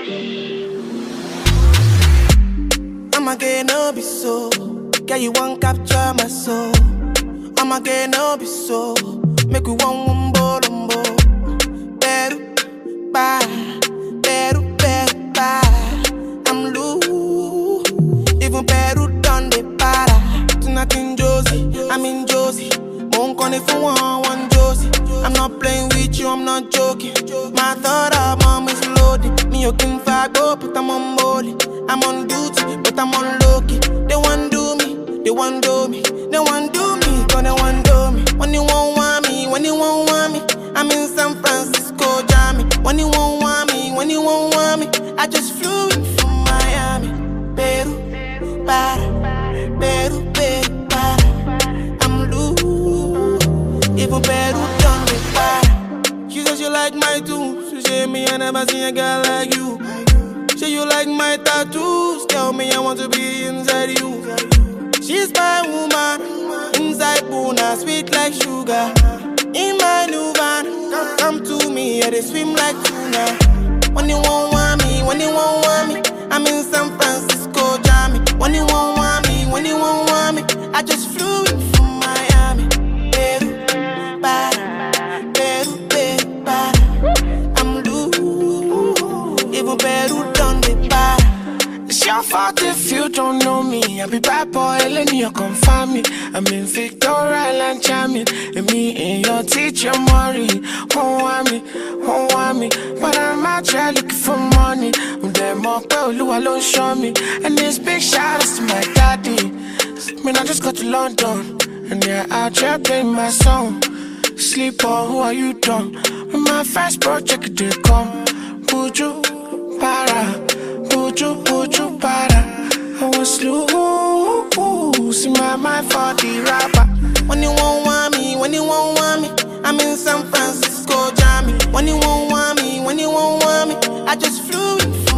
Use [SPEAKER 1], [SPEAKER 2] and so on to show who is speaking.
[SPEAKER 1] I'ma get no be so. Girl, you won't capture my soul. I'ma get no be so. Make we one wumbo lumbo. Beru, ba, beru, ba. I'm loose. Even Peru done the para. Tonight in Josie, I'm in Josie. Won't call if you want Josie. I'm not playing with you, I'm not joking. My thought of mom is loaded. Me, you can go, but I'm on molly. I'm on duty, but I'm on low-key. They want do me, they want do me. They want do me, cause they want do me. When you won't want me, when you won't want me, I'm in San Francisco, Jammy. When you won't want me, when you won't want me, I just flew in from Miami. Peru, para, Peru, para. I'm loose, even Peru done me para. She says you like my tunes. She say me I never seen a girl like you. Say you like my tattoos. Tell me I want to be inside you. She's my woman, inside Puna, sweet like sugar. In my new van, come to me, yeah, they swim like tuna. When you won't want me, when you won't want me, I'm in San Francisco, Jammy. When you won't want me, when you won't want me, I just flew in from Miami. Peru, para, Peru, para. I'm loose, even Peru done the para. It's your fault if you don't know me. I be bad boy, letting you come find me. I'm in Victoria Island charming. And me and your teacher Maury won't want me. But I'm out here looking for money. Them up, Lua don't show me. And this big shout outs to my daddy. Man, I just got to London. And yeah, out here playing my song. Sleep on, who are you done? When my first project it did come. Buju, para. Buju, para. I was loose in my mind for the rapper. When you won't want me, when you won't want me, I'm in San Francisco, Jammy. When you won't want me, when you won't want me, I just flew in.